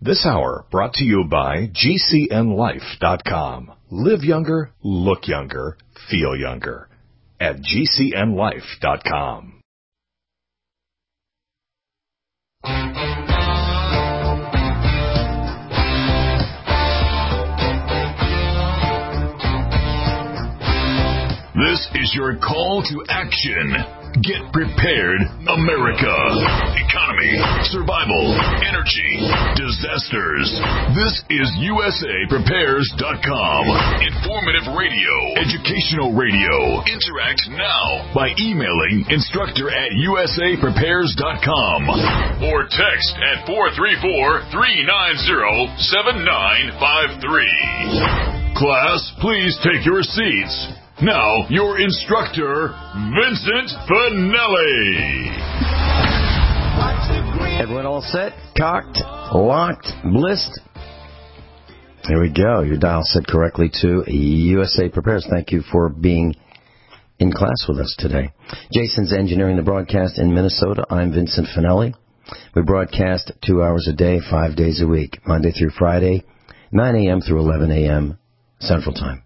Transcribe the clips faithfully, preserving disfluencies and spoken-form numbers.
This hour brought to you by G C N life dot com. Live younger, look younger, feel younger at G C N life dot com. This is your call to action. Get prepared, America. Economy, survival, energy, disasters. This is U S A Prepares dot com. Informative radio, educational radio. Interact now by emailing instructor at U S A Prepares dot com or text at four three four, three nine zero, seven nine five three. Class, please take your seats. Now, your instructor, Vincent Finelli. Everyone all set? Cocked? Locked? Blissed? There we go. Your dial set correctly to U S A Prepares. Thank you for being in class with us today. Jason's engineering the broadcast in Minnesota. I'm Vincent Finelli. We broadcast two hours a day, five days a week, Monday through Friday, nine a.m. through eleven a.m. Central Time,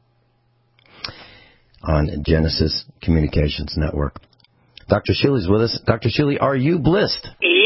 on Genesis Communications Network. Doctor Sheely's with us. Doctor Sheely, are you blissed?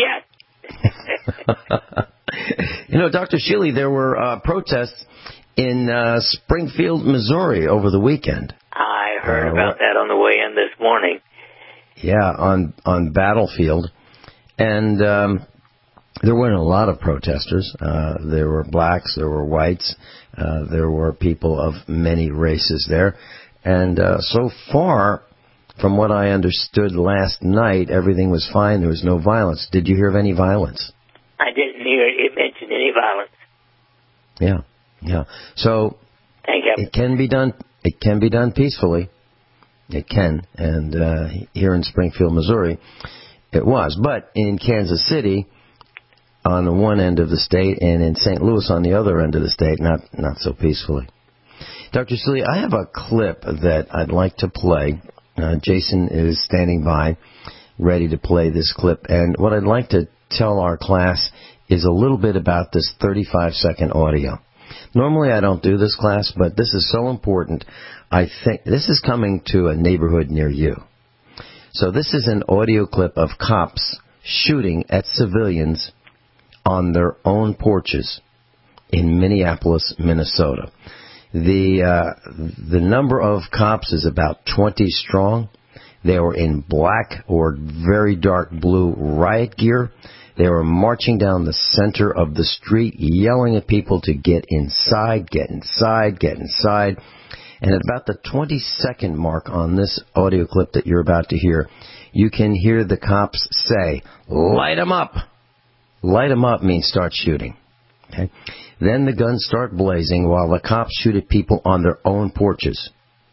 Yes. You know, Doctor Sheely, there were uh, protests in uh, Springfield, Missouri over the weekend. I heard uh, about that on the way in this morning. Yeah, on, on Battlefield. And um, there weren't a lot of protesters. Uh, there were blacks, there were whites, uh, there were people of many races there. And uh, so far, from what I understood last night, everything was fine. There was no violence. Did you hear of any violence? I didn't hear it mention any violence. Yeah, yeah. So Thank you. it can be done. It can be done peacefully. It can. And uh, here in Springfield, Missouri, it was. But in Kansas City, on the one end of the state, and in Saint Louis on the other end of the state, not not so peacefully. Doctor Sheely, I have a clip that I'd like to play. Uh, Jason is standing by, ready to play this clip. And what I'd like to tell our class is a little bit about this thirty-five second audio. Normally I don't do this class, but this is so important. I think this is coming to a neighborhood near you. So this is an audio clip of cops shooting at civilians on their own porches in Minneapolis, Minnesota. The uh, the number of cops is about twenty strong. They were in black or very dark blue riot gear. They were marching down the center of the street, yelling at people to get inside, get inside, get inside. And at about the twenty-second mark on this audio clip that you're about to hear, you can hear the cops say, "Light 'em up." Light 'em up means start shooting. Okay? Then the guns start blazing while the cops shoot at people on their own porches.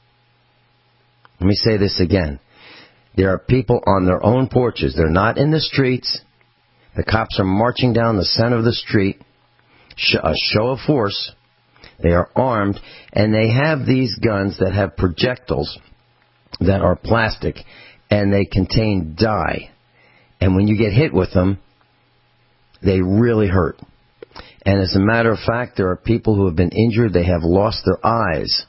Let me say this again. There are people on their own porches. They're not in the streets. The cops are marching down the center of the street, a show of force. They are armed, and they have these guns that have projectiles that are plastic, and they contain dye. And when you get hit with them, they really hurt. And as a matter of fact, there are people who have been injured. They have lost their eyes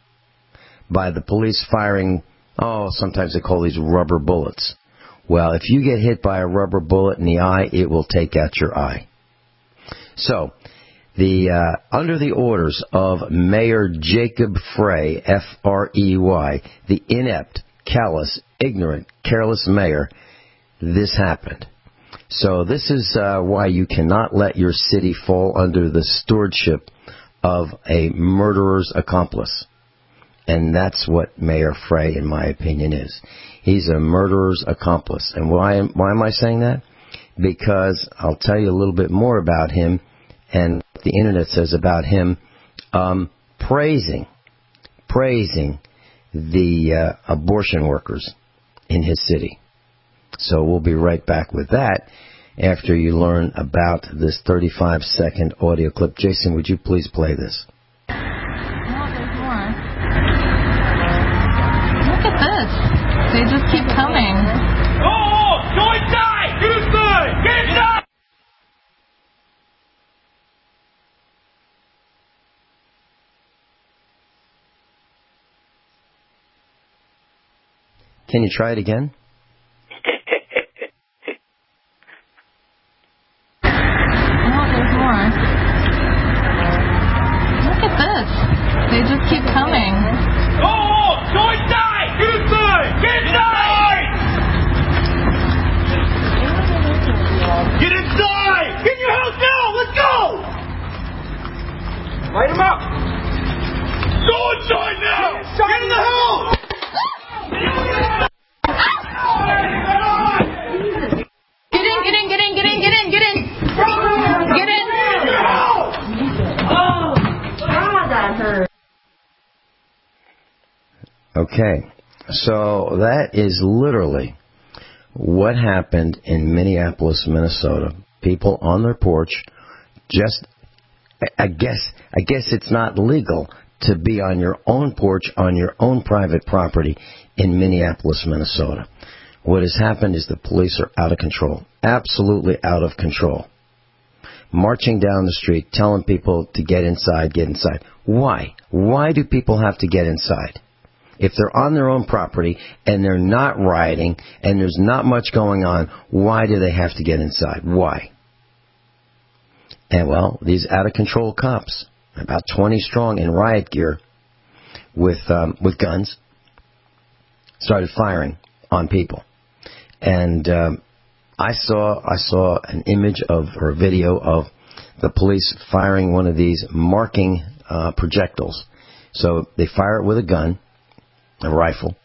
by the police firing, oh, sometimes they call these rubber bullets. Well, if you get hit by a rubber bullet in the eye, it will take out your eye. So, the uh, under the orders of Mayor Jacob Frey, F R E Y, the inept, callous, ignorant, careless mayor, this happened. So this is uh, why you cannot let your city fall under the stewardship of a murderer's accomplice. And that's what Mayor Frey, in my opinion, is. He's a murderer's accomplice. And why, why am I saying that? Because I'll tell you a little bit more about him and what the Internet says about him, um, praising, praising the uh, abortion workers in his city. So we'll be right back with that after you learn about this thirty-five second audio clip. Jason, would you please play this? No, there's more. Look at this. They just keep coming. Oh, go inside! Get inside! Get inside! Can you try it again? Oh, there's more. Look at this. They just keep coming. Oh, go inside! Get inside! Get inside! Get inside! Get in your house now! Let's go! Light him up! Go inside now! Get in the house! Get in, get in, get in, get in, get in, get in. Get in. Oh, God, that hurt. Okay, so that is literally what happened in Minneapolis, Minnesota. People on their porch, just, I guess, I guess it's not legal to be on your own porch, on your own private property in Minneapolis, Minnesota. What has happened is the police are out of control, absolutely out of control. Marching down the street, telling people to get inside, get inside. Why? Why do people have to get inside? If they're on their own property and they're not rioting and there's not much going on, why do they have to get inside? Why? And well, these out-of-control cops, about twenty strong in riot gear with um, with guns, started firing on people. And um, I saw I saw an image of or a video of the police firing one of these marking uh, projectiles. So they fire it with a gun, a rifle,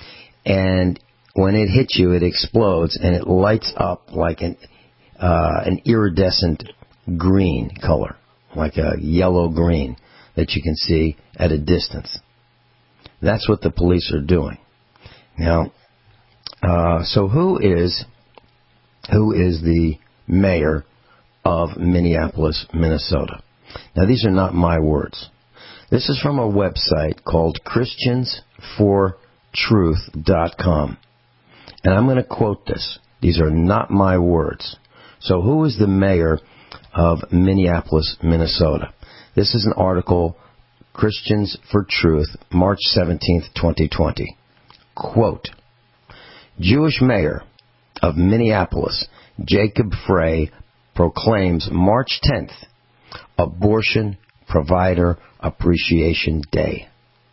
and when it hits you, it explodes and it lights up like an uh, an iridescent green color, like a yellow green that you can see at a distance. That's what the police are doing. Now, uh, so who is who is the mayor of Minneapolis, Minnesota? Now, these are not my words. This is from a website called Christians for Truth dot com. And I'm going to quote this. These are not my words. So who is the mayor of Minneapolis, Minnesota? This is an article, Christians for Truth, March seventeenth, twenty twenty. Quote, Jewish mayor of Minneapolis, Jacob Frey, proclaims March tenth Abortion Provider Appreciation Day.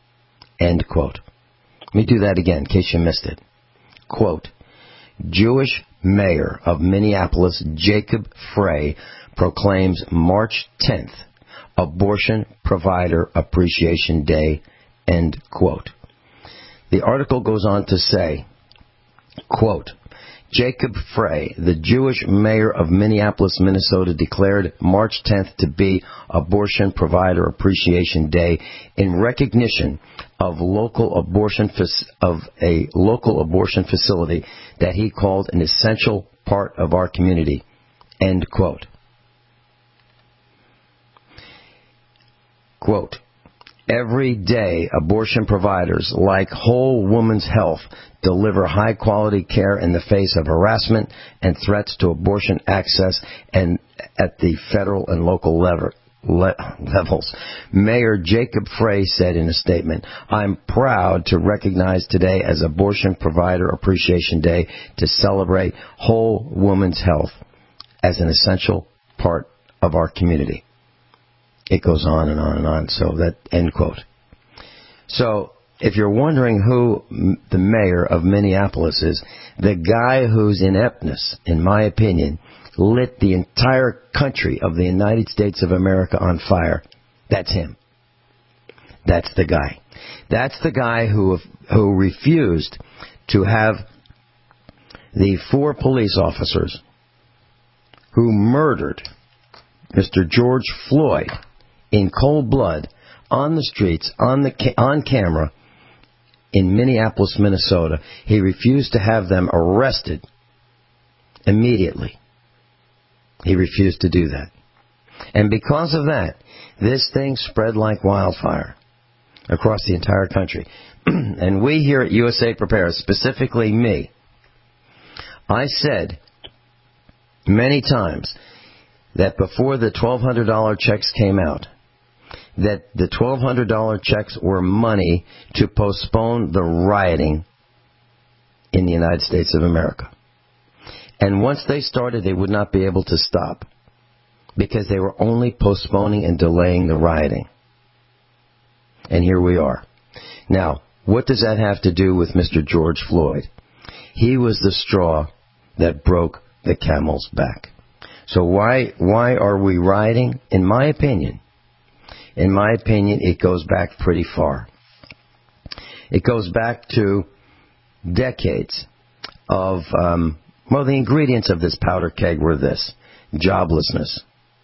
End quote. Let me do that again in case you missed it. Quote, Jewish mayor of Minneapolis, Jacob Frey, proclaims March tenth Abortion Provider Appreciation Day. End quote. The article goes on to say, quote, Jacob Frey, the Jewish mayor of Minneapolis, Minnesota, declared March tenth to be Abortion Provider Appreciation Day in recognition of local abortion of a local abortion facility that he called an essential part of our community. End quote. Quote, every day, abortion providers like Whole Woman's Health deliver high-quality care in the face of harassment and threats to abortion access and at the federal and local level, le- levels. Mayor Jacob Frey said in a statement, I'm proud to recognize today as Abortion Provider Appreciation Day to celebrate Whole Woman's Health as an essential part of our community. It goes on and on and on. So that end quote. So if you're wondering who the mayor of Minneapolis is, the guy whose ineptness, in my opinion, lit the entire country of the United States of America on fire, that's him. That's the guy. That's the guy who who refused to have the four police officers who murdered Mister George Floyd in cold blood, on the streets, on the ca- on camera, in Minneapolis, Minnesota. He refused to have them arrested immediately. He refused to do that. And because of that, this thing spread like wildfire across the entire country. And we here at U S A Prepares, specifically me, I said many times that before the twelve hundred dollars checks came out, that the twelve hundred dollars checks were money to postpone the rioting in the United States of America. And once they started, they would not be able to stop because they were only postponing and delaying the rioting. And here we are. Now, what does that have to do with Mister George Floyd? He was the straw that broke the camel's back. So why why are we rioting? In my opinion, in my opinion, it goes back pretty far. It goes back to decades of, um, well, the ingredients of this powder keg were this: joblessness,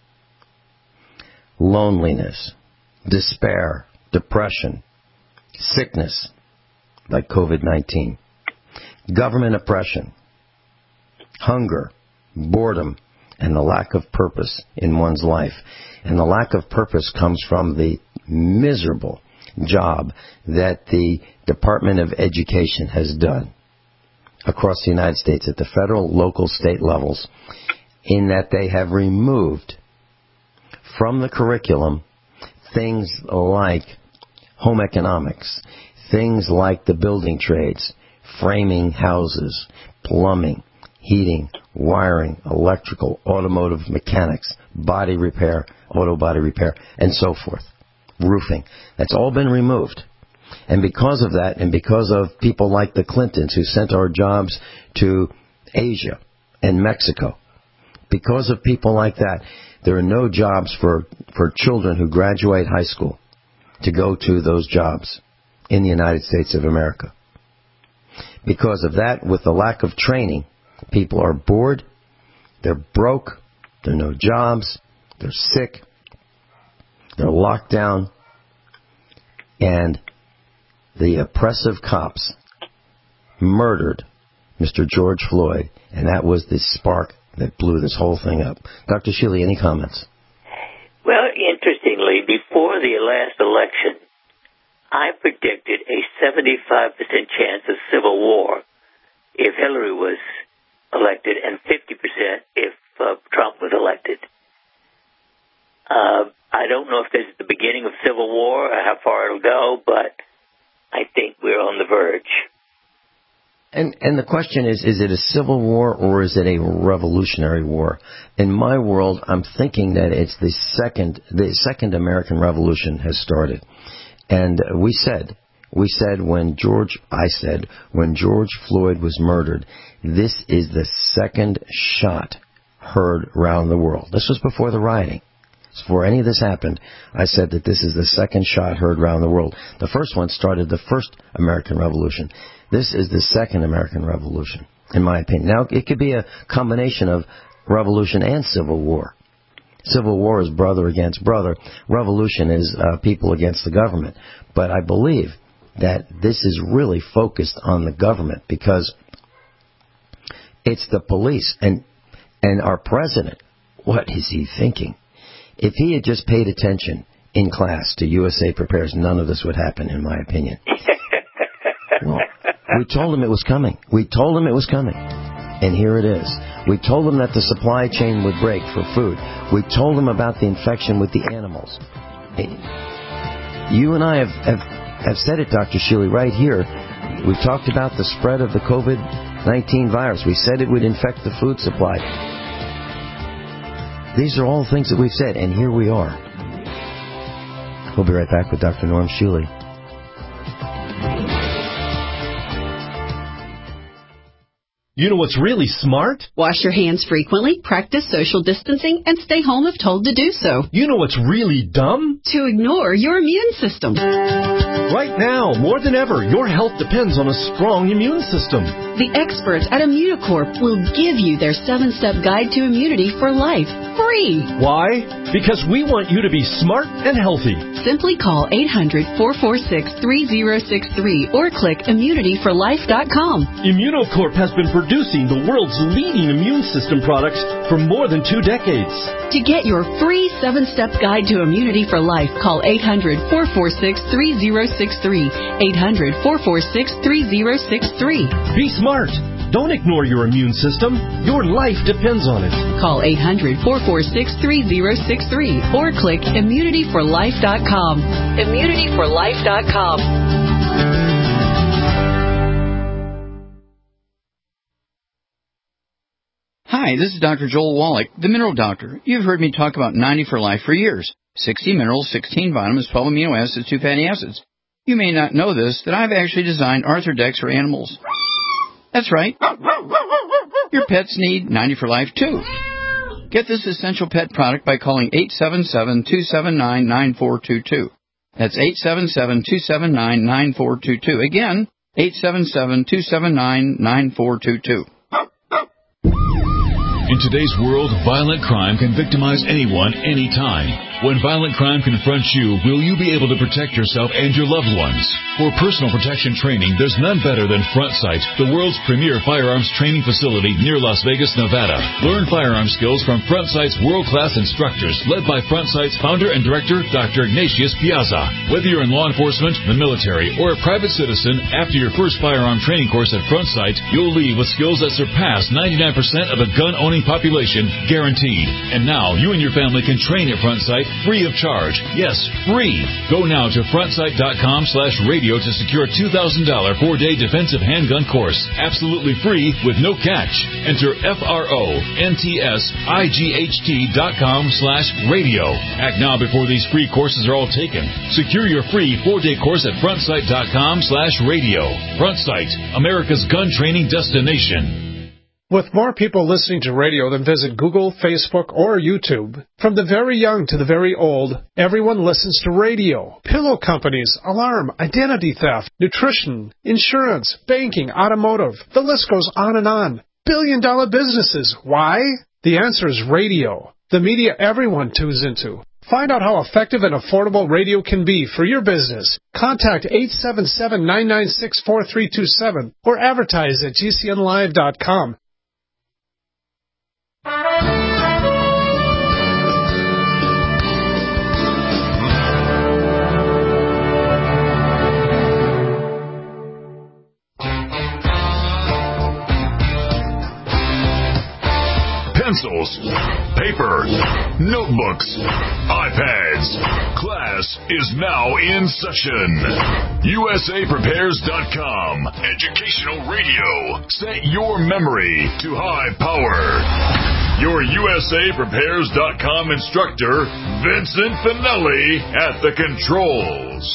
loneliness, despair, depression, sickness, like COVID nineteen, government oppression, hunger, boredom, and the lack of purpose in one's life. And the lack of purpose comes from the miserable job that the Department of Education has done across the United States at the federal, local, state levels, in that they have removed from the curriculum things like home economics, things like the building trades, framing houses, plumbing, heating, wiring, electrical, automotive mechanics, body repair, auto body repair, and so forth. Roofing. That's all been removed. And because of that, and because of people like the Clintons who sent our jobs to Asia and Mexico, because of people like that, there are no jobs for, for children who graduate high school to go to those jobs in the United States of America. Because of that, with the lack of training, people are bored, they're broke, there are no jobs, they're sick, they're locked down, and the oppressive cops murdered Mister George Floyd, and that was the spark that blew this whole thing up. Doctor Shealy, any comments? Well, interestingly, before the last election, I predicted a seventy-five percent chance of civil war if Hillary was elected and fifty percent if uh, Trump was elected. Uh, I don't know if this is the beginning of civil war or how far it'll go, but I think we're on the verge. And and the question is, is it a civil war or is it a revolutionary war? In my world, I'm thinking that it's the second, the second American Revolution has started. And we said, we said when George, I said, when George Floyd was murdered, this is the second shot heard around the world. This was before the rioting. Before any of this happened, I said that this is the second shot heard around the world. The first one started the first American Revolution. This is the second American Revolution, in my opinion. Now, it could be a combination of revolution and civil war. Civil war is brother against brother. Revolution is uh, people against the government. But I believe that this is really focused on the government because it's the police. And, and our president, what is he thinking? If he had just paid attention in class to U S A Prepares, none of this would happen, in my opinion. Well, we told him it was coming. We told him it was coming. And here it is. We told him that the supply chain would break for food. We told him about the infection with the animals. You and I have, have, have said it, Doctor Shealy, right here. We've talked about the spread of the COVID nineteen virus. We said it would infect the food supply. These are all things that we've said, and here we are. We'll be right back with Doctor Norm Shealy. You know what's really smart? Wash your hands frequently, practice social distancing, and stay home if told to do so. You know what's really dumb? To ignore your immune system. Right now, more than ever, your health depends on a strong immune system. The experts at Immunocorp will give you their seven-step guide to immunity for life, free. Why? Because we want you to be smart and healthy. Simply call eight hundred, four four six, three zero six three or click immunity for life dot com. Immunocorp has been producing the world's leading immune system products for more than two decades. To get your free seven-step guide to immunity for life, call eight hundred, four four six, three zero six three, eight hundred, four four six, three zero six three. Be smart. Don't ignore your immune system. Your life depends on it. Call eight hundred, four four six, three zero six three or click immunity for life dot com. immunity for life dot com. Hi, this is Doctor Joel Wallach, the Mineral Doctor. You've heard me talk about ninety for Life for years. sixty minerals, sixteen vitamins, twelve amino acids, two fatty acids. You may not know this, that I've actually designed Arthrodex for animals. That's right. Your pets need ninety for Life, too. Get this essential pet product by calling eight seven seven, two seven nine, nine four two two. That's eight seven seven, two seven nine, nine four two two. Again, eight seven seven, two seven nine, nine four two two. In today's world, violent crime can victimize anyone, anytime. When violent crime confronts you, will you be able to protect yourself and your loved ones? For personal protection training, there's none better than Front Sight, the world's premier firearms training facility near Las Vegas, Nevada. Learn firearm skills from Front Sight's world-class instructors, led by Front Sight's founder and director, Doctor Ignatius Piazza. Whether you're in law enforcement, the military, or a private citizen, after your first firearm training course at Front Sight, you'll leave with skills that surpass ninety-nine percent of the gun-owning population, guaranteed. And now, you and your family can train at Front Sight free of charge. Yes, free. Go now to frontsight.com slash radio to secure a two thousand dollars four-day defensive handgun course. Absolutely free with no catch. Enter F-R-O-N-T-S-I-G-H-T dot com slash radio. Act now before these free courses are all taken. Secure your free four-day course at frontsight.com slash radio. Front Sight, America's gun training destination. With more people listening to radio than visit Google, Facebook, or YouTube, from the very young to the very old, everyone listens to radio. Pillow companies, alarm, identity theft, nutrition, insurance, banking, automotive. The list goes on and on. Billion-dollar businesses. Why? The answer is radio. The media everyone tunes into. Find out how effective and affordable radio can be for your business. Contact eight seven seven, nine nine six, four three two seven or advertise at G C N live dot com. Pencils, paper, notebooks, iPads. Class is now in session. U S A Prepares dot com. Educational radio. Set your memory to high power. Your U S A Prepares dot com instructor, Vincent Finelli, at the controls.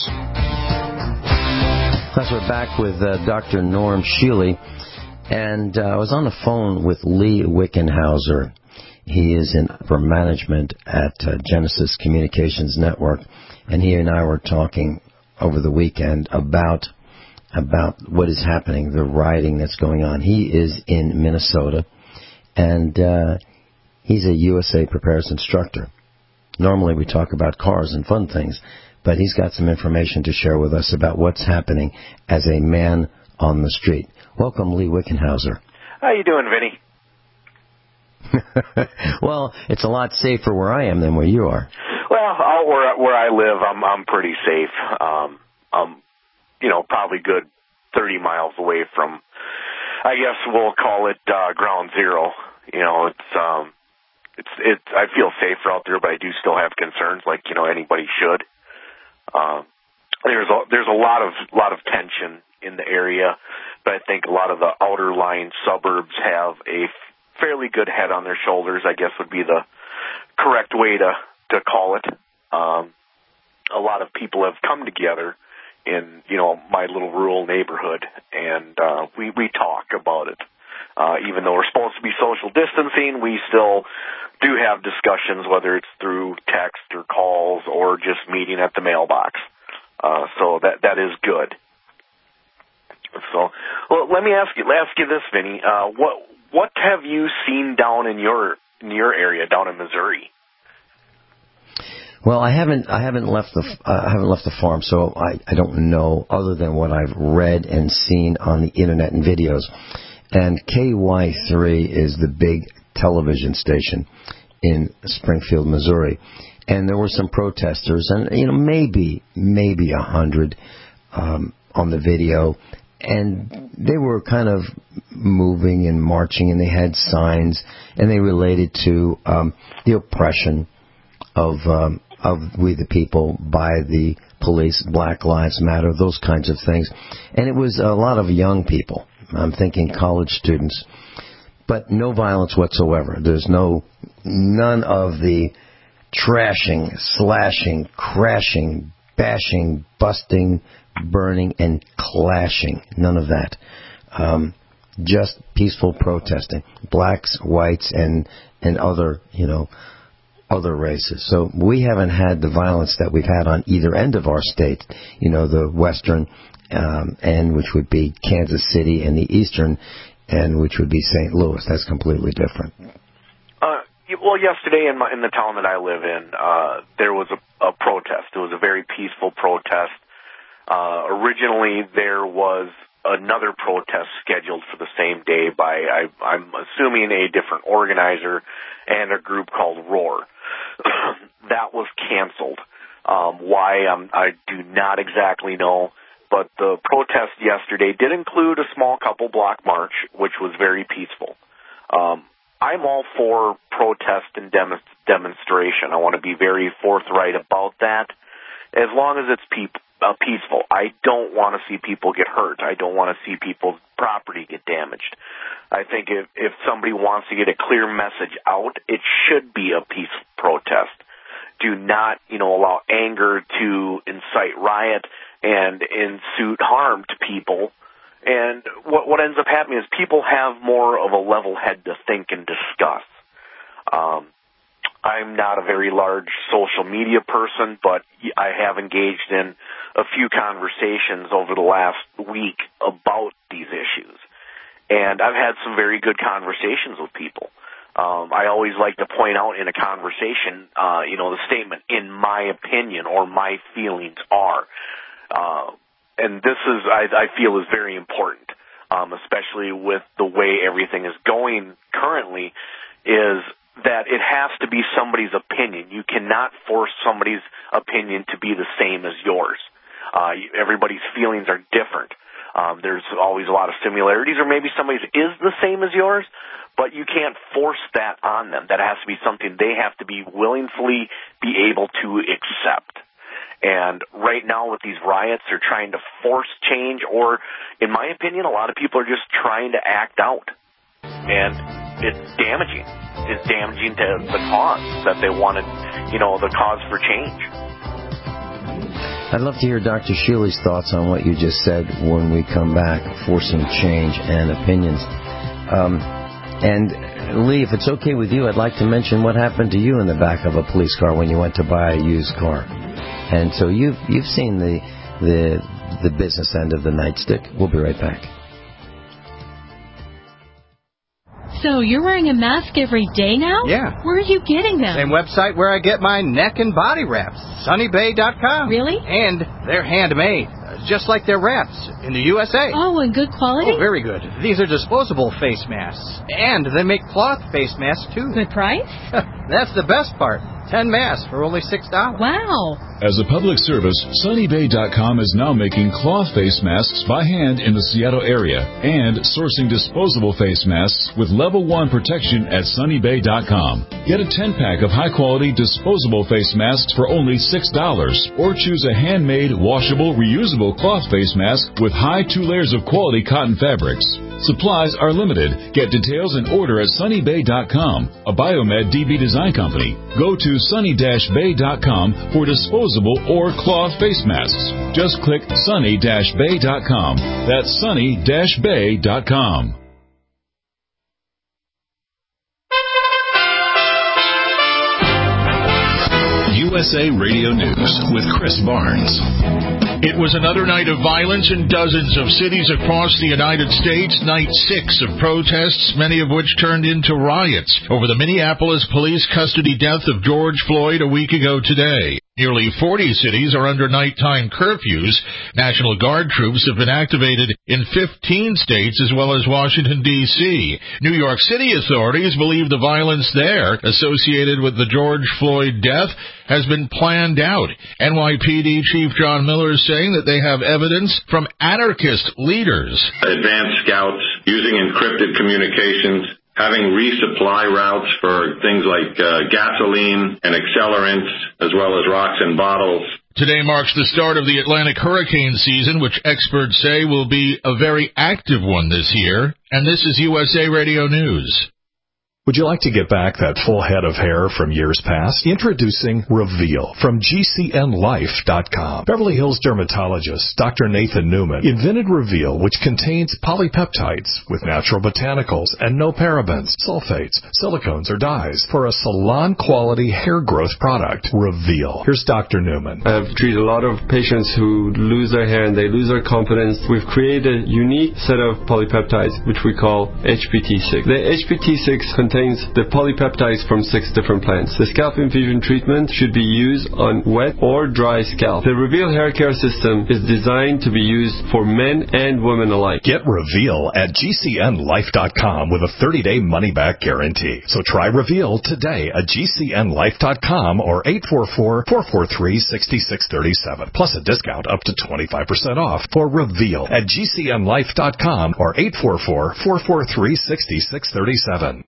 Class, we're back with uh, Doctor Norm Shealy. And uh, I was on the phone with Lee Wickenhauser. He is in upper management at uh, Genesis Communications Network, and he and I were talking over the weekend about about what is happening, the rioting that's going on. He is in Minnesota, and uh, he's a U S A Prepares instructor. Normally we talk about cars and fun things, but he's got some information to share with us about what's happening as a man on the street. Welcome, Lee Wickenhauser. How you doing, Vinny? Well, it's a lot safer where I am than where you are. Well, out where where I live, I'm I'm pretty safe. Um, I'm, you know, probably good thirty miles away from, I guess we'll call it uh, ground zero. You know, it's um, it's it's. I feel safer out there, but I do still have concerns, like you know anybody should. Um, there's a there's a lot of lot of tension in the area, but I think a lot of the outer line suburbs have a fairly good head on their shoulders, I guess would be the correct way to, to call it. Um, a lot of people have come together in, you know, my little rural neighborhood, and uh, we, we talk about it. Uh, even though we're supposed to be social distancing, we still do have discussions, whether it's through text or calls or just meeting at the mailbox. Uh, so that that is good. So, well, let me ask you, ask you this, Vinny. Uh, what what have you seen down in your in your area, down in Missouri? Well, I haven't I haven't left the uh, I haven't left the farm, so I, I don't know other than what I've read and seen on the internet and videos. And K Y three is the big television station in Springfield, Missouri, and there were some protesters, and you know maybe maybe a hundred um, on the video. And they were kind of moving and marching, and they had signs, and they related to um, the oppression of um, of we the people by the police, Black Lives Matter, those kinds of things. And it was a lot of young people. I'm thinking college students. but no violence whatsoever. There's no, none of the trashing, slashing, crashing, bashing, busting, burning, and clashing. None of that. Um, just peaceful protesting. Blacks, whites, and, and other, you know, other races. So we haven't had the violence that we've had on either end of our state, you know, the western um, end, which would be Kansas City, and the eastern end, which would be Saint Louis. That's completely different. Uh, well, yesterday in, my, in the town that I live in, uh, there was a, a protest. It was a very peaceful protest. Uh, originally, there was another protest scheduled for the same day by, I, I'm assuming, a different organizer and a group called Roar. That was canceled. Um, why, um, I do not exactly know, but the protest yesterday did include a small couple block march, which was very peaceful. Um, I'm all for protest and dem- demonstration. I want to be very forthright about that, as long as it's peop- uh, peaceful. I don't want to see people get hurt. I don't want to see people's property get damaged. I think if, if somebody wants to get a clear message out, it should be a peaceful protest. Do not, you know, allow anger to incite riot and institute harm to people. And what, what ends up happening is people have more of a level head to think and discuss. Um, I'm not a very large social media person, but I have engaged in a few conversations over the last week about these issues. And I've had some very good conversations with people. Um, I always like to point out in a conversation, uh, you know, the statement, in my opinion, or my feelings are. Uh, and this is, I, I feel, is very important, um, especially with the way everything is going currently, is that it has to be somebody's opinion. You cannot force somebody's opinion to be the same as yours. Uh, everybody's feelings are different. Um, there's always a lot of similarities, or maybe somebody's is the same as yours, but you can't force that on them. That has to be something they have to be willingly be able to accept. And right now with these riots, they're trying to force change, or, in my opinion, a lot of people are just trying to act out. And it's damaging. It's damaging to the cause that they wanted, you know, the cause for change. I'd love to hear Doctor Shealy's thoughts on what you just said when we come back, forcing change and opinions. Um, and, Lee, if it's okay with you, I'd like to mention what happened to you in the back of a police car when you went to buy a used car. And so you've, you've seen the, the, the business end of the nightstick. We'll be right back. So you're wearing a mask every day now? Yeah. Where are you getting them? Same website where I get my neck and body wraps, sunny bay dot com. Really? And they're handmade, just like their wraps in the U S A. Oh, and good quality? Oh, very good. These are disposable face masks. And they make cloth face masks, too. Good price? That's the best part. Ten masks for only six dollars. Wow. As a public service, sunny bay dot com is now making cloth face masks by hand in the Seattle area and sourcing disposable face masks with level one protection at sunny bay dot com. Get a ten-pack of high-quality disposable face masks for only six dollars, or choose a handmade, washable, reusable cloth face mask with high two layers of quality cotton fabrics. Supplies are limited. Get details and order at sunny bay dot com, a Biomed D B design company. Go to sunny bay dot com for disposable or cloth face masks. Just click sunny bay dot com. That's sunny bay dot com. U S A Radio News with Chris Barnes. It was another night of violence in dozens of cities across the United States, night six of protests, many of which turned into riots over the Minneapolis police custody death of George Floyd a week ago today. Nearly forty cities are under nighttime curfews. National Guard troops have been activated in fifteen states as well as Washington, D C New York City authorities believe the violence there associated with the George Floyd death has been planned out. N Y P D Chief John Miller is saying that they have evidence from anarchist leaders. Advanced scouts using encrypted communications, having resupply routes for things like uh, gasoline and accelerants, as well as rocks and bottles, Today marks the start of the Atlantic hurricane season, which experts say will be a very active one this year. And this is U S A Radio News. Would you like to get back that full head of hair from years past? Introducing Reveal from G C N Life dot com. Beverly Hills dermatologist Doctor Nathan Newman invented Reveal, which contains polypeptides with natural botanicals and no parabens, sulfates, silicones, or dyes for a salon-quality hair growth product. Reveal. Here's Doctor Newman. I've treated a lot of patients who lose their hair and they lose their confidence. We've created a unique set of polypeptides, which we call H P T six. The H P T six contains the polypeptides from six different plants. The scalp infusion treatment should be used on wet or dry scalp. The Reveal hair care system is designed to be used for men and women alike. Get Reveal at G C N Life dot com with a thirty-day money-back guarantee. So try Reveal today at G C N Life dot com or eight four four, four four three, six six three seven. Plus a discount up to twenty-five percent off for Reveal at G C N Life dot com or eight four four, four four three, six six three seven.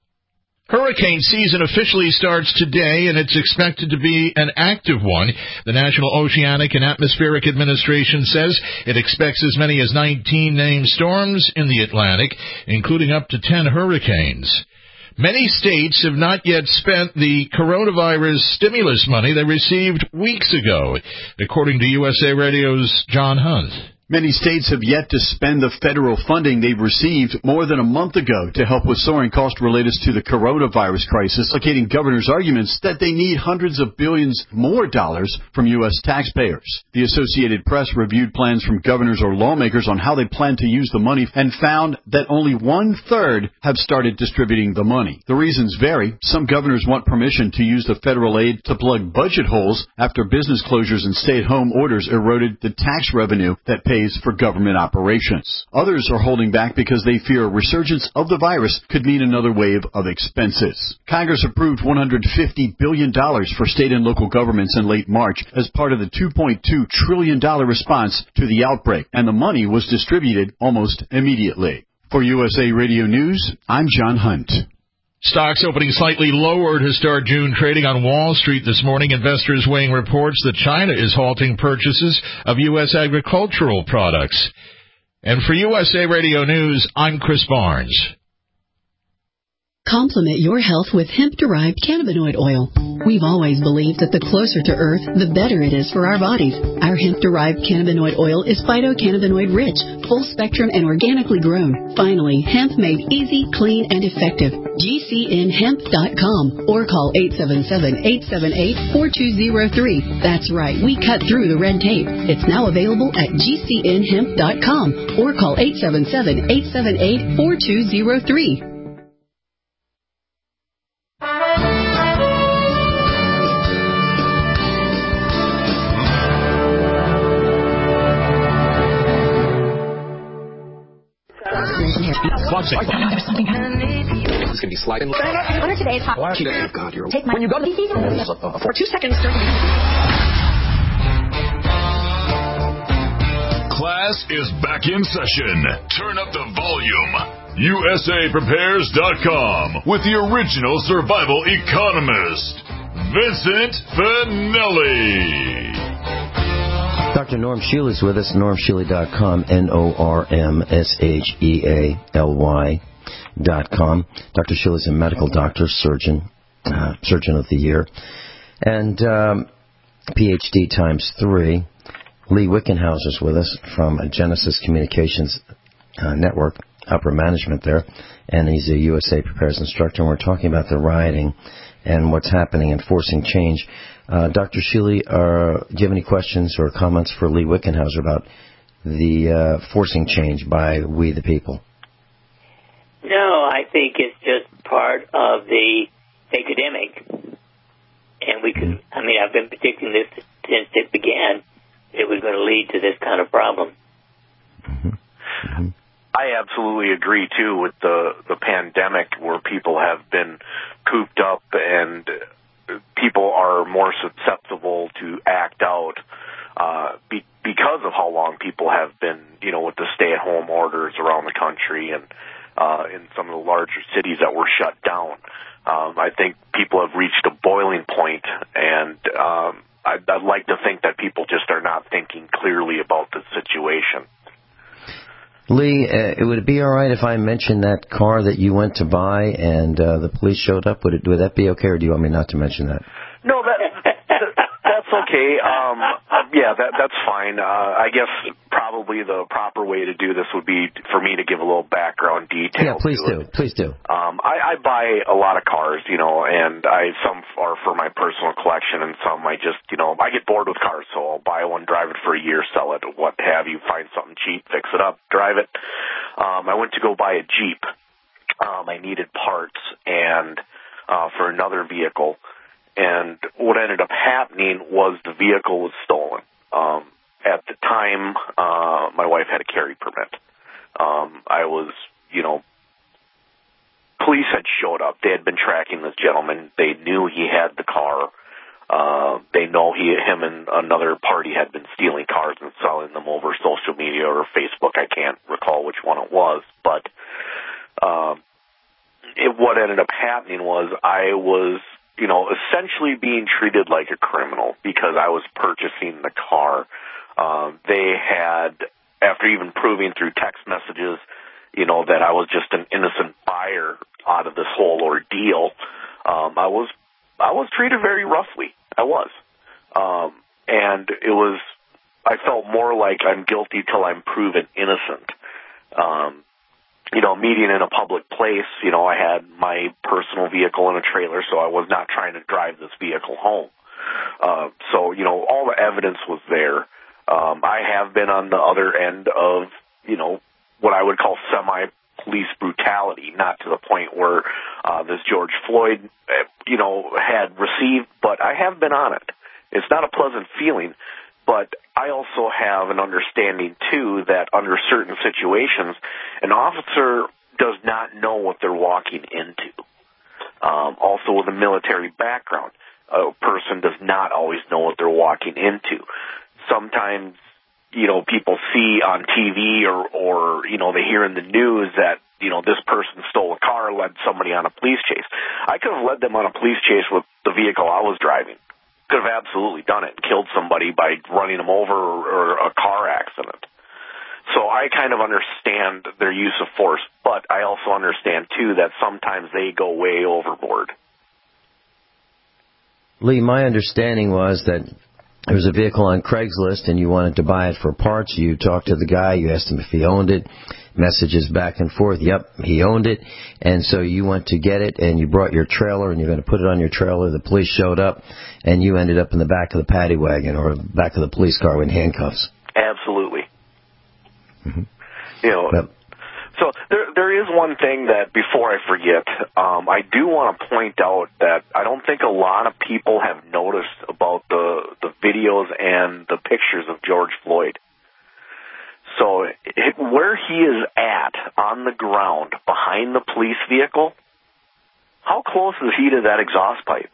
Hurricane season officially starts today, and it's expected to be an active one. The National Oceanic and Atmospheric Administration says it expects as many as nineteen named storms in the Atlantic, including up to ten hurricanes. Many states have not yet spent the coronavirus stimulus money they received weeks ago, according to U S A Radio's John Hunt. Many states have yet to spend the federal funding they've received more than a month ago to help with soaring costs related to the coronavirus crisis, implicating governors' arguments that they need hundreds of billions more dollars from U S taxpayers. The Associated Press reviewed plans from governors or lawmakers on how they plan to use the money and found that only one-third have started distributing the money. The reasons vary. Some governors want permission to use the federal aid to plug budget holes after business closures and stay-at-home orders eroded the tax revenue that pays for government operations. Others are holding back because they fear a resurgence of the virus could mean another wave of expenses. Congress approved one hundred fifty billion dollars for state and local governments in late March as part of the two point two trillion dollars response to the outbreak, and the money was distributed almost immediately. For U S A Radio News, I'm John Hunt. Stocks opening slightly lower to start June trading on Wall Street this morning. Investors weighing reports that China is halting purchases of U S agricultural products. And for U S A Radio News, I'm Chris Barnes. Complement your health with hemp-derived cannabinoid oil. We've always believed that the closer to Earth, the better it is for our bodies. Our hemp-derived cannabinoid oil is phytocannabinoid-rich, full-spectrum, and organically grown. Finally, hemp made easy, clean, and effective. G C N hemp dot com or call eight seven seven, eight seven eight, four two zero three. That's right, we cut through the red tape. It's now available at G C N hemp dot com or call eight seven seven, eight seven eight, four two zero three. There's something happening. It's going to be sliding. What are today's hot? Why oh, God, you're... Take my... When you go to the... For two seconds... Class is back in session. Turn up the volume. U S A Prepares dot com with the original survival economist, Vincent Finelli. Doctor Norm Shealy is with us, norm shealy dot com, N O R M S H E A L Y dot com. Doctor Shealy is a medical doctor, surgeon, uh, surgeon of the year, and um, P H D times three. Lee Wickenhauser is with us from Genesis Communications uh, Network, upper management there, and he's a U S A Prepares instructor, and we're talking about the rioting and what's happening and forcing change. Uh, Doctor Shealy, uh, do you have any questions or comments for Lee Wickenhauser about the uh, forcing change by we the people? No, I think it's just part of the epidemic. And we could, I mean, I've been predicting this since it began. It was going to lead to this kind of problem. Mm-hmm. Mm-hmm. I absolutely agree, too, with the, the pandemic where people have been cooped up and people are more susceptible to act out uh, be, because of how long people have been, you know, with the stay-at-home orders around the country and uh, in some of the larger cities that were shut down. Um, I think people have reached a boiling point, and um, I I'd, I'd like to think that people just are not thinking clearly about the situation. Lee, uh, would it be all right if I mentioned that car that you went to buy and uh, the police showed up? Would it would that be okay, or do you want me not to mention that? No, that, that that's okay. Um, yeah, that that's fine. Uh, I guess probably the proper way to do this would be for me to give a little background detail. Yeah, please to do. it. Please do. Um, I, I buy a lot of cars, you know, and I some are for my personal collection, and some I just, you know, I get bored with cars, so I'll buy one, drive it for a year, sell it, what have you, find something cheap, fix it up, drive it. Um, I went to go buy a Jeep. Um, I needed parts and uh, for another vehicle. And what ended up happening was the vehicle was stolen. Um, at the time, uh, my wife had a carry permit. Um, I was, you know, police had showed up. They had been tracking this gentleman. They knew he had the car. Uh, they know he, him and another party had been stealing cars and selling them over social media or Facebook. I can't recall which one it was, but, um, it, what ended up happening was I was, you know, essentially being treated like a criminal because I was purchasing the car. Um, they had, after even proving through text messages, you know, that I was just an innocent buyer out of this whole ordeal, um, I was, I was treated very roughly. I was. Um, and it was, I felt more like I'm guilty till I'm proven innocent. Um, you know, meeting in a public place, you know, I had my personal vehicle in a trailer, so I was not trying to drive this vehicle home. Uh, so, you know, all the evidence was there. Um, I have been on the other end of, you know, what I would call semi-police brutality, not to the point where uh, this George Floyd, uh, you know, had received, but I have been on it. It's not a pleasant feeling, but I also have an understanding, too, that under certain situations, an officer does not know what they're walking into. Um, also, with a military background, a person does not always know what they're walking into. Sometimes, you know, people see on T V or, or, you know, they hear in the news that, you know, this person stole a car, led somebody on a police chase. I could have led them on a police chase with the vehicle I was driving. Could have absolutely done it and killed somebody by running them over or, or a car accident. So I kind of understand their use of force, but I also understand, too, that sometimes they go way overboard. Lee, my understanding was that there was a vehicle on Craigslist and you wanted to buy it for parts. You talked to the guy, you asked him if he owned it, messages back and forth, yep, he owned it, and so you went to get it and you brought your trailer and you're going to put it on your trailer. The police showed up and you ended up in the back of the paddy wagon or back of the police car in handcuffs. Absolutely. Mm-hmm. You know, yep. So there, there is one thing that, before I forget, um, I do want to point out that I don't think a lot of people have noticed about the, the videos and the pictures of George Floyd. So it, where he is at on the ground behind the police vehicle, how close is he to that exhaust pipe?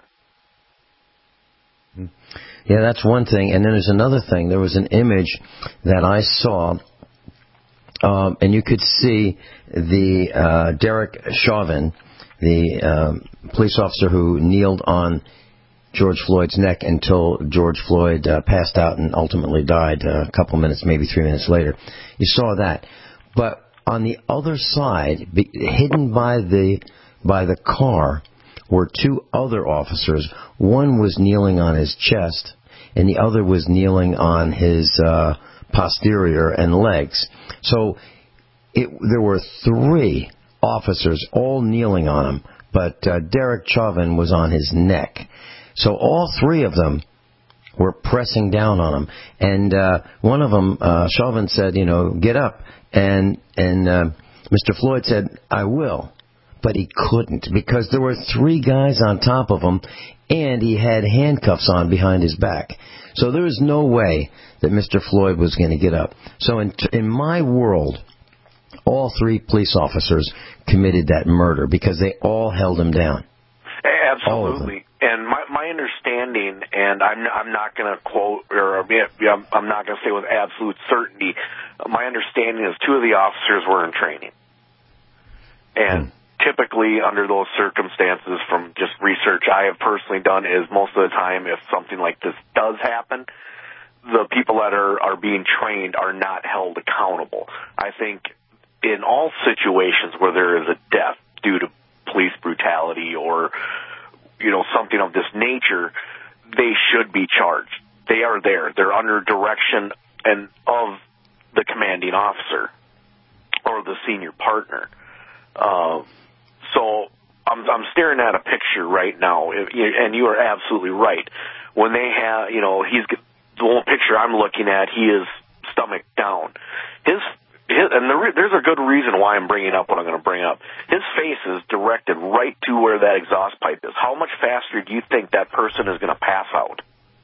Yeah, that's one thing. And then there's another thing. There was an image that I saw, um, and you could see the uh, Derek Chauvin, the um, police officer who kneeled on George Floyd's neck until George Floyd uh, passed out and ultimately died uh, a couple minutes, maybe three minutes later. You saw that. But on the other side, be, hidden by the by the car, were two other officers. One was kneeling on his chest, and the other was kneeling on his uh, posterior and legs. So it, there were three officers all kneeling on him, but uh, Derek Chauvin was on his neck. So all three of them were pressing down on him. And uh, one of them, uh, Chauvin said, you know, get up. And, and uh, Mister Floyd said, I will. But he couldn't because there were three guys on top of him, and he had handcuffs on behind his back. So there was no way that Mister Floyd was going to get up. So in, in my world, all three police officers committed that murder because they all held him down. Absolutely. And my, my understanding, and I'm, I'm not going to quote, or I'm not going to say with absolute certainty, my understanding is two of the officers were in training. And typically under those circumstances, from just research I have personally done, is most of the time if something like this does happen, the people that are, are being trained are not held accountable. I think in all situations where there is a death due to police brutality or, you know, something of this nature, they should be charged. They are there. They're under direction and of the commanding officer or the senior partner. Uh, so I'm, I'm staring at a picture right now, and you are absolutely right. When they have, you know, he's the whole picture I'm looking at, he is stomach down. His, his and the, there's a good reason why I'm bringing up what I'm going to bring up. His face is directed right to where that exhaust pipe is. How much faster do you think that person is going to pass out?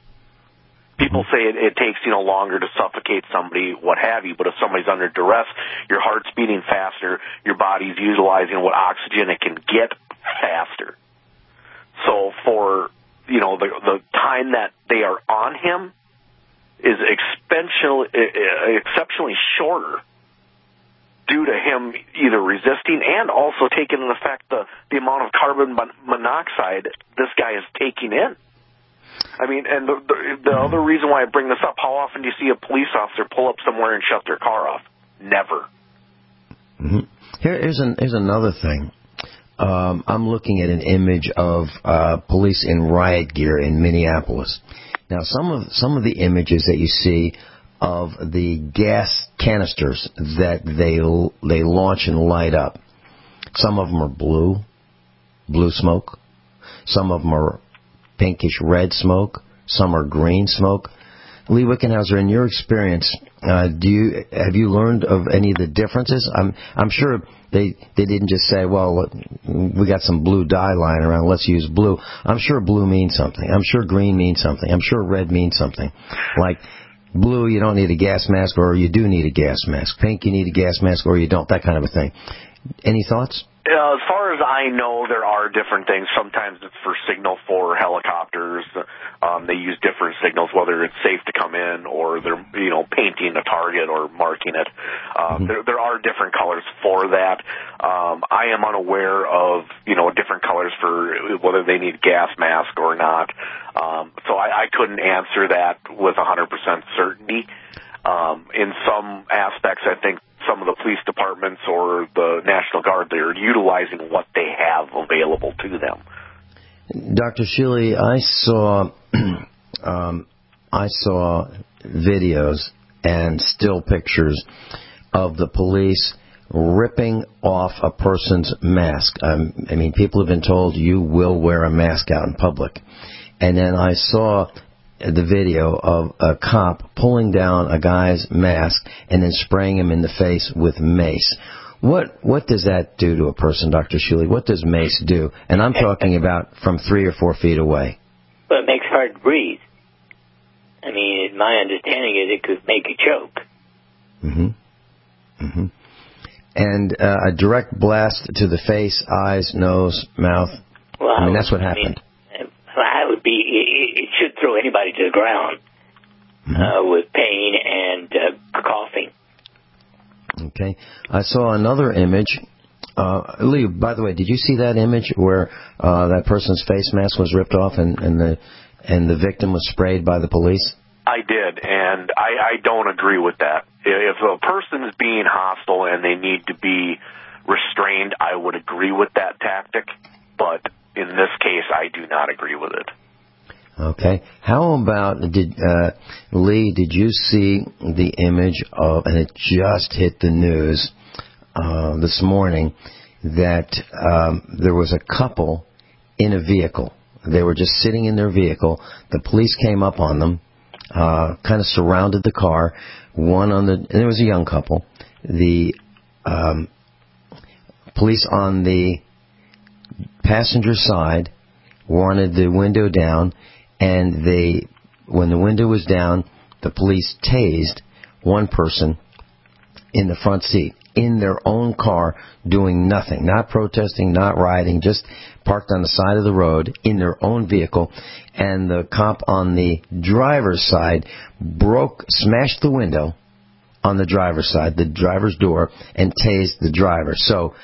People say it, it takes, you know, longer to suffocate somebody, what have you, but if somebody's under duress, your heart's beating faster, your body's utilizing what oxygen it can get faster. So for, you know, the, the time that they are on him is exceptionally, exceptionally shorter due to him either resisting and also taking into effect the, the amount of carbon monoxide this guy is taking in. I mean, and the, the, the other reason why I bring this up, how often do you see a police officer pull up somewhere and shut their car off? Never. Mm-hmm. Here, here's, an, here's another thing. Um, I'm looking at an image of uh, police in riot gear in Minneapolis. Now, some of some of the images that you see of the gas canisters that they they launch and light up, some of them are blue, blue smoke. Some of them are pinkish red smoke. Some are green smoke. Lee Wickenhauser, in your experience, uh, do you have you learned of any of the differences? I'm I'm sure they they didn't just say, well, we got some blue dye lying around, let's use blue. I'm sure blue means something. I'm sure green means something. I'm sure red means something. Like blue, you don't need a gas mask, or you do need a gas mask. Pink, you need a gas mask, or you don't. That kind of a thing. Any thoughts? Uh, as far as I know, there are different things. Sometimes it's for signal for helicopters. Um, they use different signals, whether it's safe to come in or they're, you know, painting a target or marking it. Um, mm-hmm. there, there are different colors for that. Um, I am unaware of, you know, different colors for whether they need gas mask or not. Um, so I, I couldn't answer that with one hundred percent certainty. Um, in some aspects, I think some of the police departments or the National Guard, they're utilizing what they have available to them. Doctor Shealy, I saw um, I saw videos and still pictures of the police ripping off a person's mask. Um, I mean, people have been told you will wear a mask out in public. And then I saw the video of a cop pulling down a guy's mask and then spraying him in the face with mace. What what does that do to a person, Doctor Shealy? What does mace do? And I'm talking about from three or four feet away. Well, it makes hard to breathe. I mean, my understanding is it could make you choke. Mm-hmm. Mm-hmm. And uh, a direct blast to the face, eyes, nose, mouth. Well, I mean, that's what happened. I mean, I would be. It, it should throw anybody to the ground mm-hmm. uh, with pain and uh, coughing. Okay. I saw another image. Uh, Lee, by the way, did you see that image where uh, that person's face mask was ripped off and, and the and the victim was sprayed by the police? I did, and I, I don't agree with that. If a person is being hostile and they need to be restrained, I would agree with that tactic. But in this case, I do not agree with it. Okay. How about, did uh, Lee, did you see the image of, and it just hit the news uh, this morning, that um, there was a couple in a vehicle. They were just sitting in their vehicle. The police came up on them, uh, kind of surrounded the car. One on the, and there was a young couple. The um, police on the passenger side wanted the window down, and they, when the window was down, the police tased one person in the front seat, in their own car, doing nothing, not protesting, not rioting, just parked on the side of the road in their own vehicle. And the cop on the driver's side broke, smashed the window on the driver's side, the driver's door, and tased the driver. So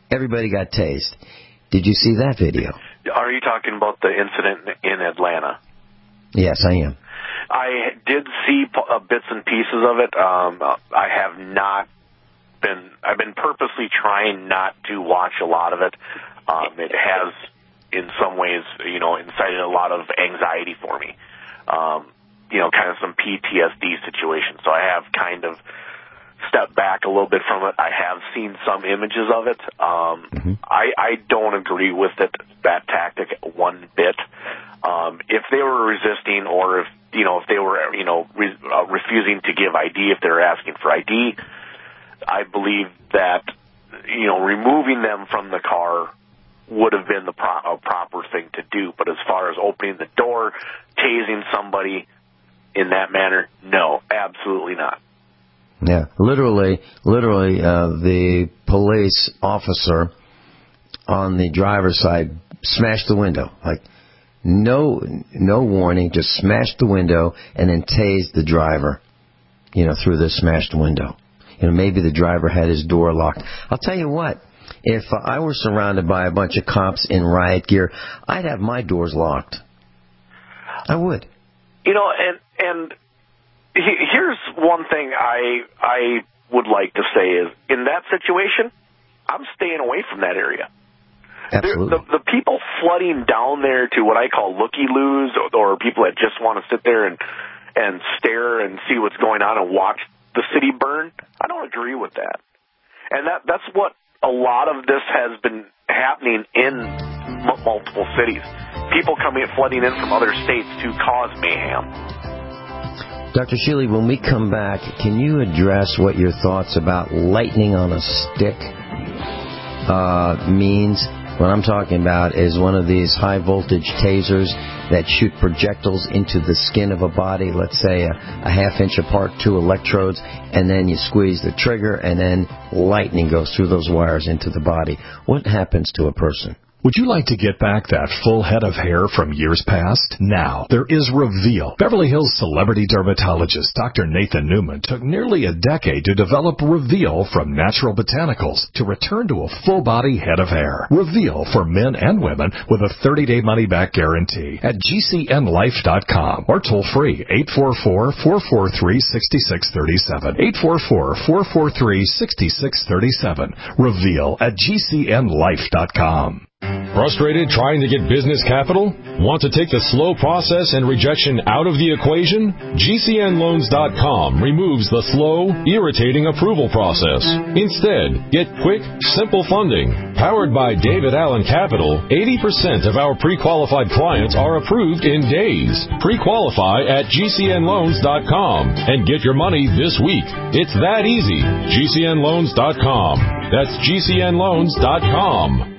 everybody got tased. Did you see that video? Are you talking about the incident in Atlanta? Yes, I am. I did see uh, bits and pieces of it. Um, I have not been, I've been purposely trying not to watch a lot of it. Um, it has, in some ways, you know, incited a lot of anxiety for me. Um, you know, kind of some P T S D situation. So I have kind of stepped back a little bit from it. I have seen some images of it. Um, mm-hmm. I, I don't agree with it, that tactic one bit. Um, if they were resisting, or if, you know, if they were, you know, re- uh, refusing to give I D, if they were asking for I D, I believe that, you know, removing them from the car would have been the pro- a proper thing to do. But as far as opening the door, tasing somebody in that manner, no, absolutely not. Yeah, literally, literally, uh, the police officer on the driver's side smashed the window. Like, no, no warning, just smashed the window and then tased the driver, you know, through the smashed window. You know, maybe the driver had his door locked. I'll tell you what, if I were surrounded by a bunch of cops in riot gear, I'd have my doors locked. I would. You know, and and here's one thing I I would like to say is, in that situation, I'm staying away from that area. Absolutely. The, the people flooding down there to what I call looky-loos, or, or people that just want to sit there and, and stare and see what's going on and watch the city burn, I don't agree with that. And that that's what a lot of this has been happening in m- multiple cities. People coming flooding in from other states to cause mayhem. Doctor Shealy, when we come back, can you address what your thoughts about lightning on a stick uh, means? What I'm talking about is one of these high-voltage tasers that shoot projectiles into the skin of a body, let's say a, a half inch apart, two electrodes, and then you squeeze the trigger, and then lightning goes through those wires into the body. What happens to a person? Would you like to get back that full head of hair from years past? Now, there is Reveal. Beverly Hills celebrity dermatologist Doctor Nathan Newman took nearly a decade to develop Reveal from natural botanicals to return to a full-body head of hair. Reveal for men and women with a thirty-day money-back guarantee at G C N life dot com or toll-free eight four four, four four three, six six three seven. eight four four, four four three, six six three seven. Reveal at G C N life dot com. Frustrated trying to get business capital? Want to take the slow process and rejection out of the equation? G C N loans dot com removes the slow, irritating approval process. Instead, get quick, simple funding. Powered by David Allen Capital, eighty percent of our pre-qualified clients are approved in days. Pre-qualify at G C N loans dot com and get your money this week. It's that easy. G C N loans dot com. That's G C N loans dot com.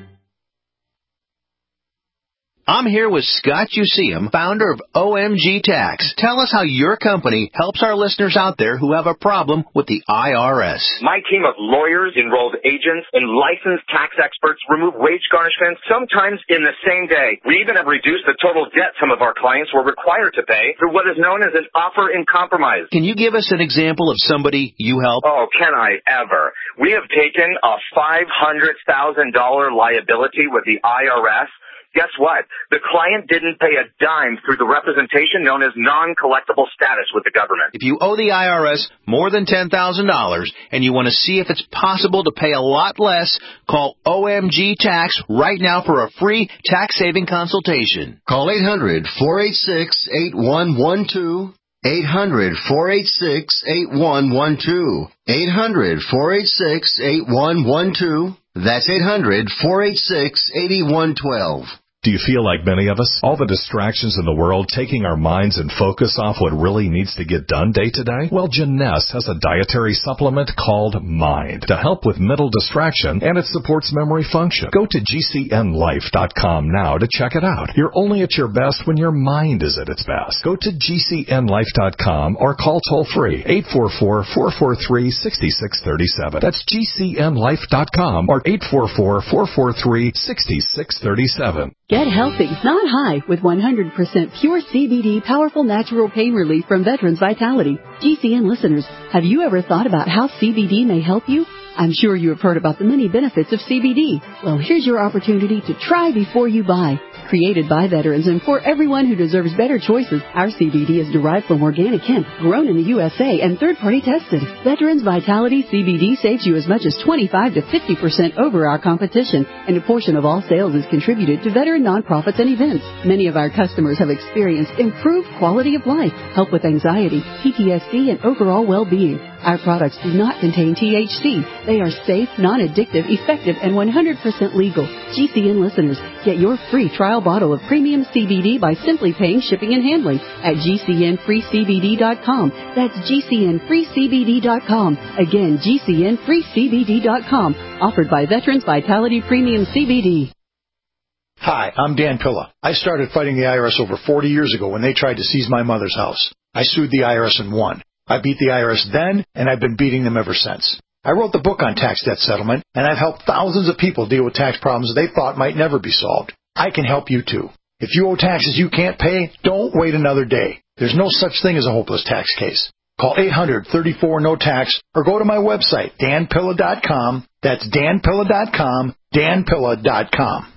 I'm here with Scott Useum, founder of O M G Tax. Tell us how your company helps our listeners out there who have a problem with the I R S. My team of lawyers, enrolled agents, and licensed tax experts remove wage garnishments sometimes in the same day. We even have reduced the total debt some of our clients were required to pay through what is known as an offer in compromise. Can you give us an example of somebody you help? Oh, can I ever? We have taken a five hundred thousand dollars liability with the I R S. Guess what? The client didn't pay a dime through the representation known as non-collectible status with the government. If you owe the I R S more than ten thousand dollars and you want to see if it's possible to pay a lot less, call O M G Tax right now for a free tax-saving consultation. Call eight hundred, four eight six, eight one one two. eight hundred, four eight six, eight one one two. eight hundred, four eight six, eight one one two. That's eight hundred, four eight six, eight one one two. Do you feel like many of us? All the distractions in the world taking our minds and focus off what really needs to get done day to day? Well, Jeunesse has a dietary supplement called Mind to help with mental distraction, and it supports memory function. Go to G C N life dot com now to check it out. You're only at your best when your mind is at its best. Go to G C N life dot com or call toll-free eight four four, four four three, six six three seven. That's G C N life dot com or eight four four, four four three, six six three seven. Get healthy, not high, with one hundred percent pure C B D powerful natural pain relief from Veterans Vitality. G C N listeners, have you ever thought about how C B D may help you? I'm sure you have heard about the many benefits of C B D. Well, here's your opportunity to try before you buy. Created by veterans and for everyone who deserves better choices, our C B D is derived from organic hemp, grown in the U S A and third-party tested. Veterans Vitality C B D saves you as much as twenty-five to fifty percent over our competition, and a portion of all sales is contributed to veteran nonprofits and events. Many of our customers have experienced improved quality of life, help with anxiety, P T S D, and overall well-being. Our products do not contain T H C. They are safe, non-addictive, effective, and one hundred percent legal. G C N listeners, get your free trial bottle of premium C B D by simply paying shipping and handling at G C N free C B D dot com. That's G C N free C B D dot com. Again, G C N free C B D dot com. Offered by Veterans Vitality Premium C B D. Hi, I'm Dan Pilla. I started fighting the I R S over forty years ago when they tried to seize my mother's house. I sued the I R S and won. I beat the I R S then, and I've been beating them ever since. I wrote the book on tax debt settlement, and I've helped thousands of people deal with tax problems they thought might never be solved. I can help you too. If you owe taxes you can't pay, don't wait another day. There's no such thing as a hopeless tax case. Call eight hundred, thirty-four, no tax or go to my website, dan pilla dot com. That's dan pilla dot com, dan pilla dot com.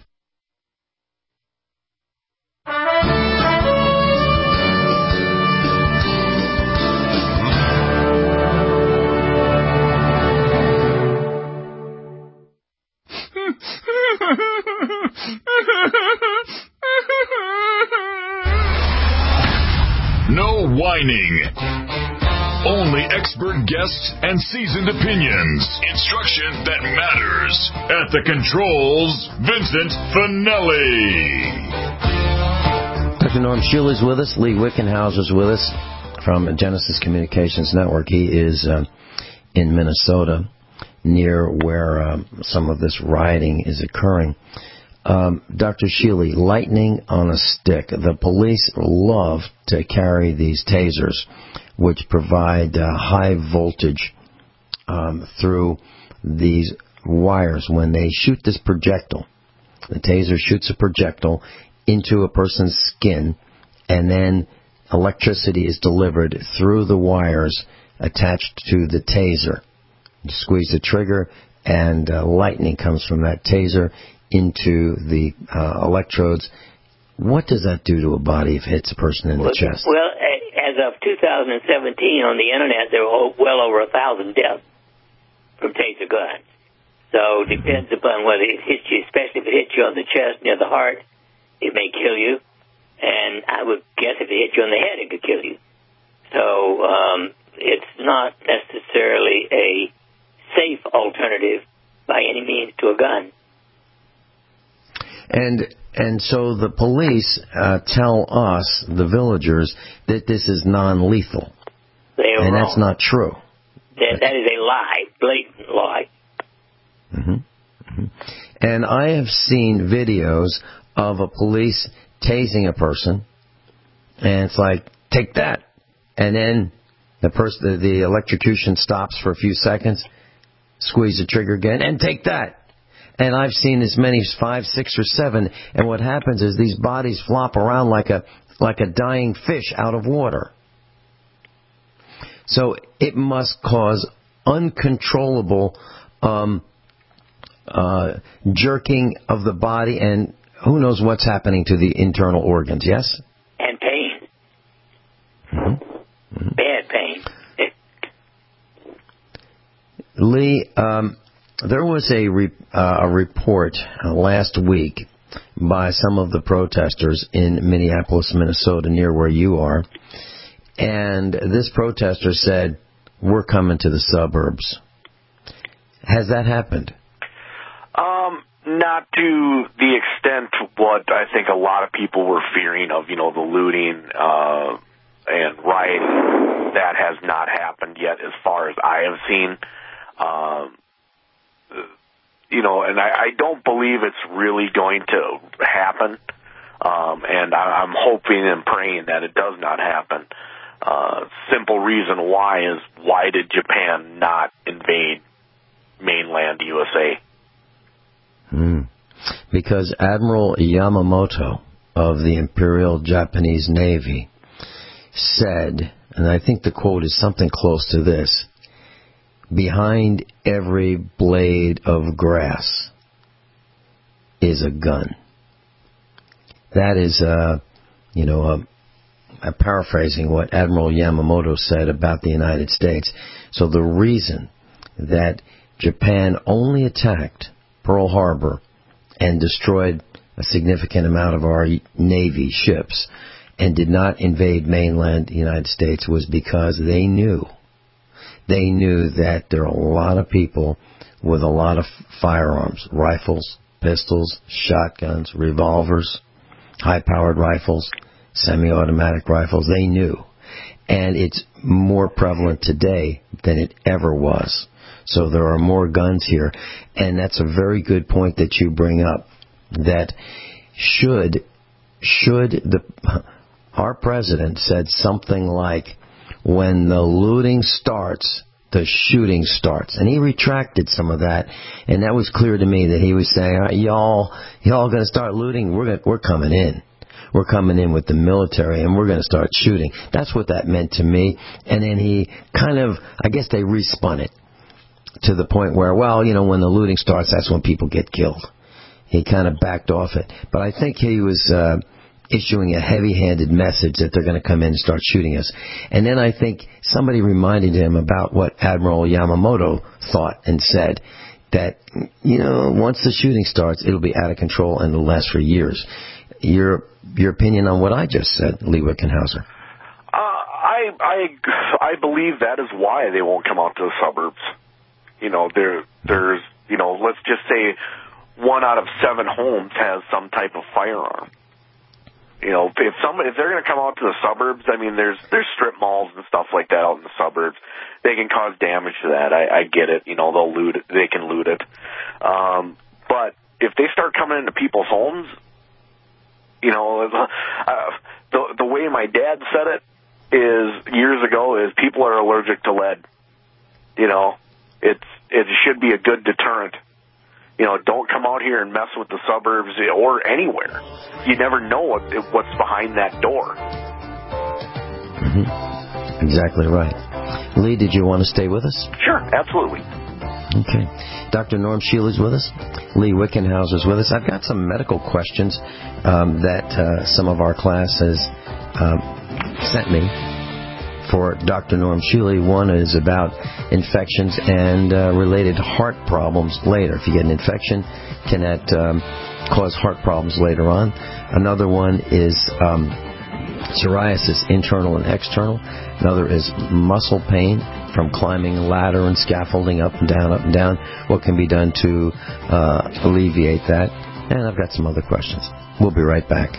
No whining. Only expert guests and seasoned opinions. Instruction that matters. At the controls, Vincent Finelli. Doctor Norm Schuler's with us. Lee Wickenhauser's with us from Genesis Communications Network. He is uh, in Minnesota, near where um, some of this rioting is occurring. Um, Doctor Shealy, lightning on a stick. The police love to carry these tasers, which provide uh, high voltage um, through these wires. When they shoot this projectile, the taser shoots a projectile into a person's skin, and then electricity is delivered through the wires attached to the taser. You squeeze the trigger, and uh, lightning comes from that taser into the uh, electrodes. What does that do to a body if it hits a person in the well, chest? Well, as of two thousand seventeen on the Internet, there were well over a thousand deaths from taser guns. So it depends upon whether it hits you, especially if it hits you on the chest near the heart, it may kill you. And I would guess if it hit you on the head, it could kill you. So um, it's not necessarily a safe alternative by any means to a gun. And and so the police uh, tell us, the villagers, that this is non-lethal. They are and wrong. That's not true. That, that is a lie, blatant lie. Mm-hmm. Mm-hmm. And I have seen videos of a police tasing a person, and it's like, take that. And then the person, the, the electrocution stops for a few seconds, squeeze the trigger again, and take that. And I've seen as many as five, six, or seven. And what happens is these bodies flop around like a like a dying fish out of water. So it must cause uncontrollable um, uh, jerking of the body, and who knows what's happening to the internal organs. Yes. And pain. Mm-hmm. Mm-hmm. Bad pain. Lee. Um, There was a, re, uh, a report uh, last week by some of the protesters in Minneapolis, Minnesota, near where you are. And this protester said, we're coming to the suburbs. Has that happened? Um, not to the extent what I think a lot of people were fearing of, you know, the looting uh, and rioting. That has not happened yet as far as I have seen. Um, You know, and I, I don't believe it's really going to happen, um, and I, I'm hoping and praying that it does not happen. Uh, simple reason why is, why did Japan not invade mainland U S A? Hmm. Because Admiral Yamamoto of the Imperial Japanese Navy said, and I think the quote is something close to this, behind every blade of grass is a gun. That is, uh, you know, uh, I'm paraphrasing what Admiral Yamamoto said about the United States. So the reason that Japan only attacked Pearl Harbor and destroyed a significant amount of our Navy ships and did not invade mainland United States was because they knew, they knew that there are a lot of people with a lot of firearms, rifles, pistols, shotguns, revolvers, high-powered rifles, semi-automatic rifles. They knew. And it's more prevalent today than it ever was. So there are more guns here. And that's a very good point that you bring up, that should, should the, our president said something like, when the looting starts, the shooting starts. And he retracted some of that. And that was clear to me that he was saying, all right, y'all, y'all going to start looting? We're gonna, we're coming in. We're coming in with the military, and we're going to start shooting. That's what that meant to me. And then he kind of, I guess they respun it to the point where, well, you know, when the looting starts, that's when people get killed. He kind of backed off it. But I think he was uh, issuing a heavy-handed message that they're going to come in and start shooting us. And then I think somebody reminded him about what Admiral Yamamoto thought and said, that, you know, once the shooting starts, it'll be out of control and it'll last for years. Your your opinion on what I just said, Lee Wickenhauser? Uh, I I I believe that is why they won't come out to the suburbs. You know, there there's you know, let's just say one out of seven homes has some type of firearm. You know, if somebody if they're going to come out to the suburbs, I mean, there's there's strip malls and stuff like that out in the suburbs. They can cause damage to that. I, I get it. You know, they'll loot it. They can loot it. Um, but if they start coming into people's homes, you know, uh, the the way my dad said it is years ago is people are allergic to lead. You know, it's it should be a good deterrent. You know, don't come out here and mess with the suburbs or anywhere. You never know what what's behind that door. Mm-hmm. Exactly right. Lee, did you want to stay with us? Sure, absolutely. Okay. Doctor Norm Shealy's with us. Lee Wickenhauser's with us. I've got some medical questions um, that uh, some of our class has um, sent me for Doctor Norm Shealy. One is about infections and uh, related heart problems later. If you get an infection, can that um, cause heart problems later on? Another one is um, psoriasis, internal and external. Another is muscle pain from climbing a ladder and scaffolding up and down, up and down. What can be done to uh, alleviate that? And I've got some other questions. We'll be right back.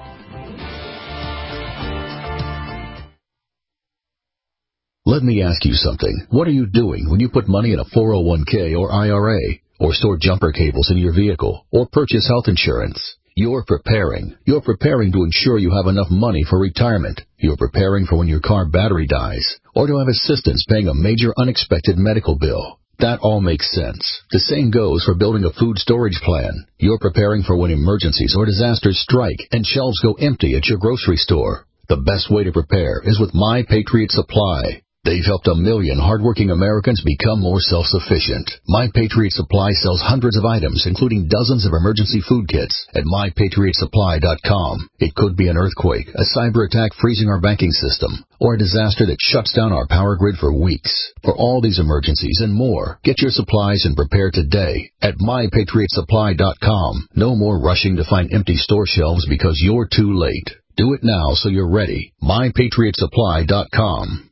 Let me ask you something. What are you doing when you put money in a four oh one k or I R A, or store jumper cables in your vehicle, or purchase health insurance? You're preparing. You're preparing to ensure you have enough money for retirement. You're preparing for when your car battery dies, or to have assistance paying a major unexpected medical bill. That all makes sense. The same goes for building a food storage plan. You're preparing for when emergencies or disasters strike and shelves go empty at your grocery store. The best way to prepare is with My Patriot Supply. They've helped a million hardworking Americans become more self-sufficient. My Patriot Supply sells hundreds of items, including dozens of emergency food kits, at my patriot supply dot com. It could be an earthquake, a cyber attack freezing our banking system, or a disaster that shuts down our power grid for weeks. For all these emergencies and more, get your supplies and prepare today at my patriot supply dot com. No more rushing to find empty store shelves because you're too late. Do it now so you're ready. my patriot supply dot com.